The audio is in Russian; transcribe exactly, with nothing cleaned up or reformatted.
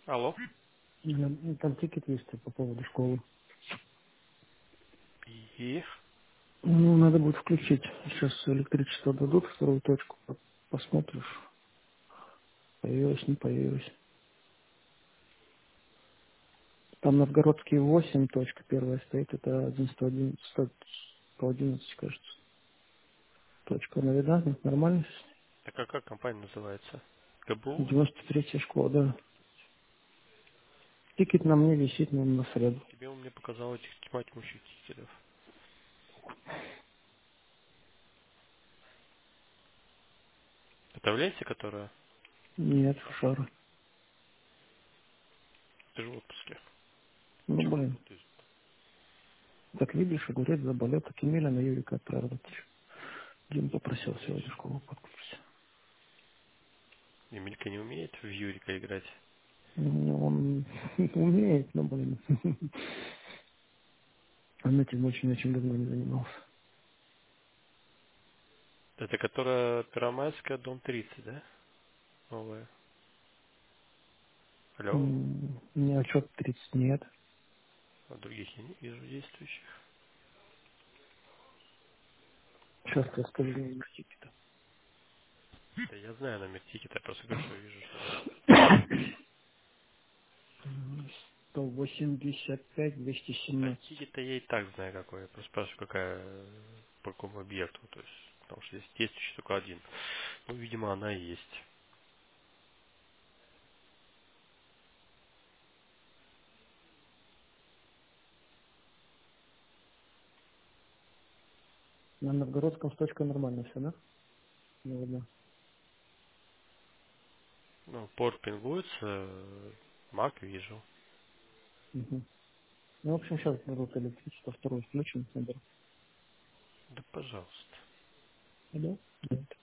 Алло. Да, ну, там тикет есть по поводу школы. И Ну, надо будет включить. Сейчас электричество дадут, вторую точку. Посмотришь, появилась, не появилась. Там Новгородский восемь, точка первая стоит, это один сто один, сто одиннадцать, кажется. Точка, она видна, нормально? так а как компания называется? ГБУ? девяносто третья школа, да. Тикет на мне висит, на, на среду. Тебе он мне показал этих тьма тьмущих тикеров. Это в ленте, которая... Нет, шара. Ты же в отпуске. Ну, Чего блин. работаешь? Так видишь, огурец заболел, так Емеля на Юрика отправил. Дим попросил сегодня Надеюсь. в школу подключиться. Эмилька не умеет в Юрика играть. Ну, он умеет, но, блин, он этим очень-очень давно не занимался. Это которая Первомайская, дом тридцать, да? Новая. Алло? М, У меня отчет тридцать нет. А других я не вижу действующих. Сейчас я скажу номер тикета. Да я знаю номер тикета, я просто говорю, что вижу, что нет. М, сто восемьдесят пять двести А семнадцать. тикет-то я и так знаю какой. Я просто спрашиваю, какая э, по какому объекту. То есть, потому что здесь действующий только один. Ну, видимо, она и есть. На Новгородском с точкой нормально все, да? Ну, ладно. Ну, порт пингуется, э, Мак вижу. Мгм. Ну, в общем, сейчас будут электричество второй включим. Наберу. Да, пожалуйста. Да? Да.